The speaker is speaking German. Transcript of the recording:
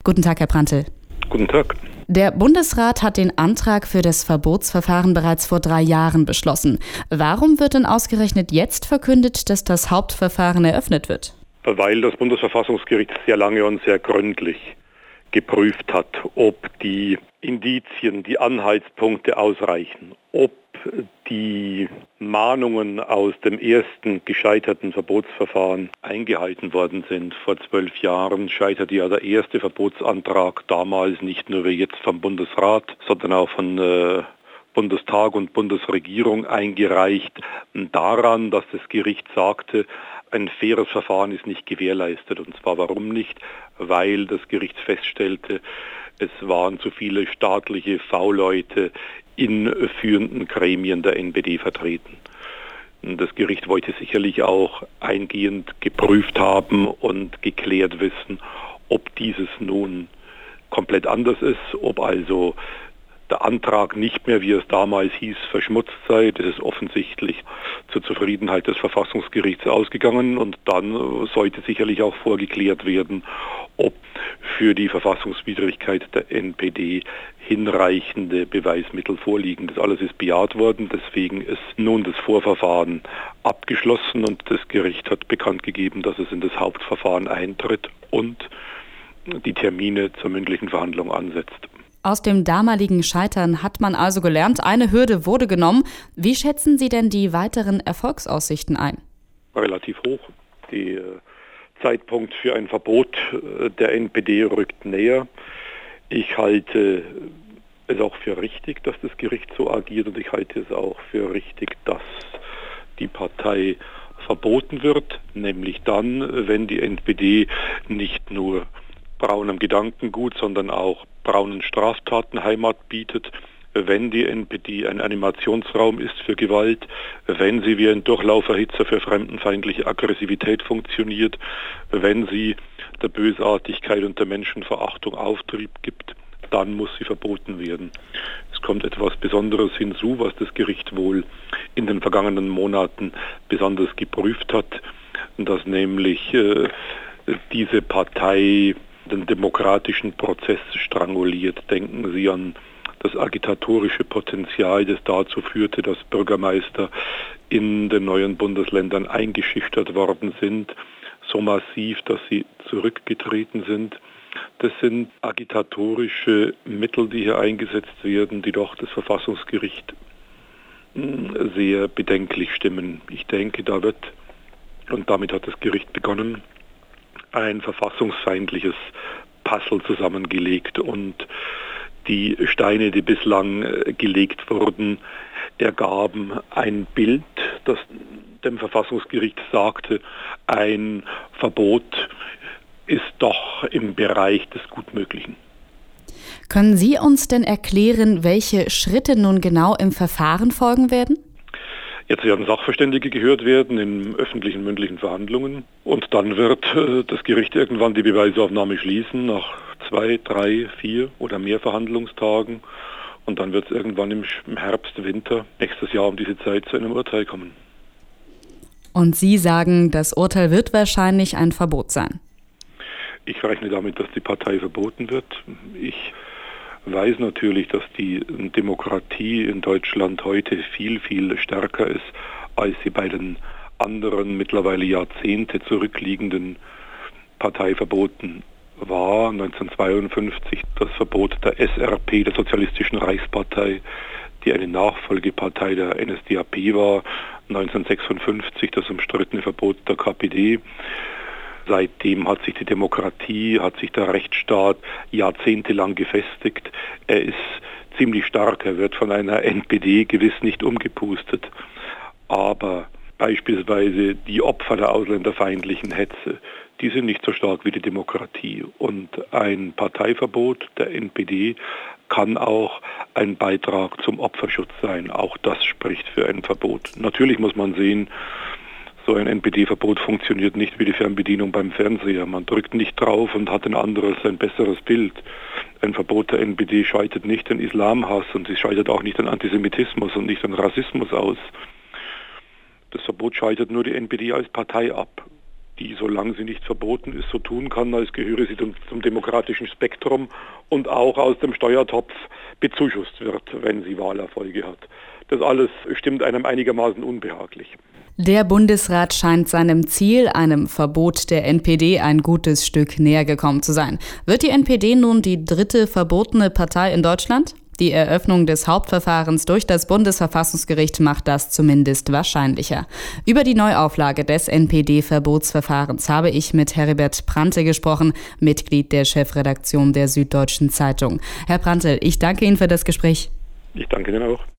Guten Tag, Herr Prantl. Guten Tag. Der Bundesrat hat den Antrag für das Verbotsverfahren bereits vor 3 Jahren beschlossen. Warum wird denn ausgerechnet jetzt verkündet, dass das Hauptverfahren eröffnet wird? Weil das Bundesverfassungsgericht sehr lange und sehr gründlich geprüft hat, ob die Indizien, die Anhaltspunkte ausreichen, ob die Mahnungen aus dem ersten gescheiterten Verbotsverfahren eingehalten worden sind. Vor 12 Jahren scheiterte ja der erste Verbotsantrag, damals nicht nur wie jetzt vom Bundesrat, sondern auch von Bundestag und Bundesregierung eingereicht, daran, dass das Gericht sagte, ein faires Verfahren ist nicht gewährleistet. Und zwar warum nicht? Weil das Gericht feststellte, es waren zu viele staatliche V-Leute in führenden Gremien der NPD vertreten. Das Gericht wollte sicherlich auch eingehend geprüft haben und geklärt wissen, ob dieses nun komplett anders ist, ob also der Antrag nicht mehr, wie es damals hieß, verschmutzt sei. Das ist offensichtlich zur Zufriedenheit des Verfassungsgerichts ausgegangen und dann sollte sicherlich auch vorgeklärt werden, ob für die Verfassungswidrigkeit der NPD hinreichende Beweismittel vorliegen. Das alles ist bejaht worden, deswegen ist nun das Vorverfahren abgeschlossen und das Gericht hat bekannt gegeben, dass es in das Hauptverfahren eintritt und die Termine zur mündlichen Verhandlung ansetzt. Aus dem damaligen Scheitern hat man also gelernt, eine Hürde wurde genommen. Wie schätzen Sie denn die weiteren Erfolgsaussichten ein? Relativ hoch. Der Zeitpunkt für ein Verbot der NPD rückt näher. Ich halte es auch für richtig, dass das Gericht so agiert und ich halte es auch für richtig, dass die Partei verboten wird, nämlich dann, wenn die NPD nicht nur braunem Gedankengut, sondern auch braunen Straftaten Heimat bietet, wenn die NPD ein Animationsraum ist für Gewalt, wenn sie wie ein Durchlauferhitzer für fremdenfeindliche Aggressivität funktioniert, wenn sie der Bösartigkeit und der Menschenverachtung Auftrieb gibt, dann muss sie verboten werden. Es kommt etwas Besonderes hinzu, was das Gericht wohl in den vergangenen Monaten besonders geprüft hat, dass nämlich diese Partei den demokratischen Prozess stranguliert. Denken Sie an das agitatorische Potenzial, das dazu führte, dass Bürgermeister in den neuen Bundesländern eingeschüchtert worden sind, so massiv, dass sie zurückgetreten sind. Das sind agitatorische Mittel, die hier eingesetzt werden, die doch das Verfassungsgericht sehr bedenklich stimmen. Ich denke, da wird, und damit hat das Gericht begonnen, ein verfassungsfeindliches Puzzle zusammengelegt und die Steine, die bislang gelegt wurden, ergaben ein Bild, das dem Verfassungsgericht sagte, ein Verbot ist doch im Bereich des Gutmöglichen. Können Sie uns denn erklären, welche Schritte nun genau im Verfahren folgen werden? Jetzt werden Sachverständige gehört werden in öffentlichen mündlichen Verhandlungen und dann wird das Gericht irgendwann die Beweisaufnahme schließen nach 2, 3, 4 oder mehr Verhandlungstagen und dann wird es irgendwann im Herbst, Winter nächstes Jahr um diese Zeit zu einem Urteil kommen. Und Sie sagen, das Urteil wird wahrscheinlich ein Verbot sein? Ich rechne damit, dass die Partei verboten wird. Ich weiß natürlich, dass die Demokratie in Deutschland heute viel, viel stärker ist, als sie bei den anderen mittlerweile Jahrzehnte zurückliegenden Parteiverboten war. 1952 das Verbot der SRP, der Sozialistischen Reichspartei, die eine Nachfolgepartei der NSDAP war. 1956 das umstrittene Verbot der KPD. Seitdem hat sich die Demokratie, hat sich der Rechtsstaat jahrzehntelang gefestigt. Er ist ziemlich stark, er wird von einer NPD gewiss nicht umgepustet. Aber beispielsweise die Opfer der ausländerfeindlichen Hetze, die sind nicht so stark wie die Demokratie. Und ein Parteiverbot der NPD kann auch ein Beitrag zum Opferschutz sein. Auch das spricht für ein Verbot. Natürlich muss man sehen, so ein NPD-Verbot funktioniert nicht wie die Fernbedienung beim Fernseher. Man drückt nicht drauf und hat ein anderes, ein besseres Bild. Ein Verbot der NPD schaltet nicht den Islamhass und sie schaltet auch nicht den Antisemitismus und nicht den Rassismus aus. Das Verbot schaltet nur die NPD als Partei ab. die, solange sie nicht verboten ist, so tun kann, als gehöre sie zum demokratischen Spektrum und auch aus dem Steuertopf bezuschusst wird, wenn sie Wahlerfolge hat. Das alles stimmt einem einigermaßen unbehaglich. Der Bundesrat scheint seinem Ziel, einem Verbot der NPD, ein gutes Stück näher gekommen zu sein. Wird die NPD nun die dritte verbotene Partei in Deutschland? Die Eröffnung des Hauptverfahrens durch das Bundesverfassungsgericht macht das zumindest wahrscheinlicher. Über die Neuauflage des NPD-Verbotsverfahrens habe ich mit Heribert Prantl gesprochen, Mitglied der Chefredaktion der Süddeutschen Zeitung. Herr Prantl, ich danke Ihnen für das Gespräch. Ich danke Ihnen auch.